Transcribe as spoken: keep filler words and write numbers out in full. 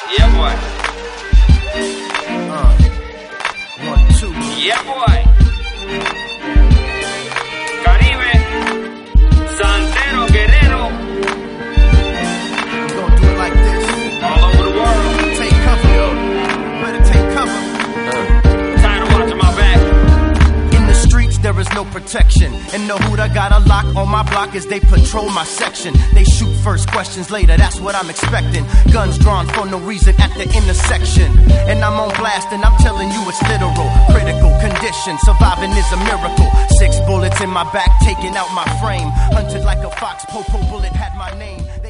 Yeah, boy. Uh, one, two. Yeah, boy. Caribe, Santero, Guerrero. We gon' do it like this. All over the world. Take cover, yo. Better take cover. Uh. Tired of watching my back. In the streets, there is no protection. And the Hooda got a lock on my block as they patrol my section. They shoot first, questions later, that's what I'm expecting. Guns drawn for no reason at the intersection. And I'm on blast and I'm telling you it's literal. Critical condition, surviving is a miracle. Six bullets in my back, taking out my frame. Hunted like a fox, Popo bullet had my name.